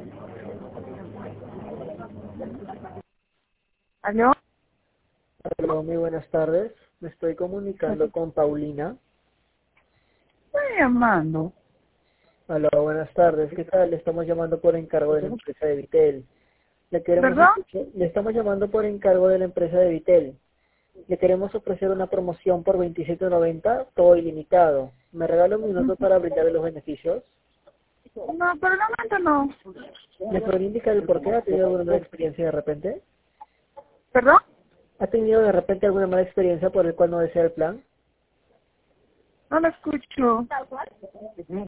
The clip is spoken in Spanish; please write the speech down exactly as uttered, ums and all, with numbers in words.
¿Aló? Hola, muy buenas tardes. Me estoy comunicando con Paulina. Estoy llamando. Hola, buenas tardes. ¿Qué tal? Le estamos llamando por encargo de la empresa de Vitel. Le queremos ¿Perdón? ofrecer- le estamos llamando por encargo de la empresa de Vitel. Le queremos ofrecer una promoción por veintisiete noventa, todo ilimitado. ¿Me regala un minuto para brindarle los beneficios? No, por el momento no. ¿Me podría indicar el por qué? ¿Ha tenido alguna mala experiencia de repente? ¿Perdón? ¿Ha tenido de repente alguna mala experiencia por el cual no desea el plan? No lo escucho.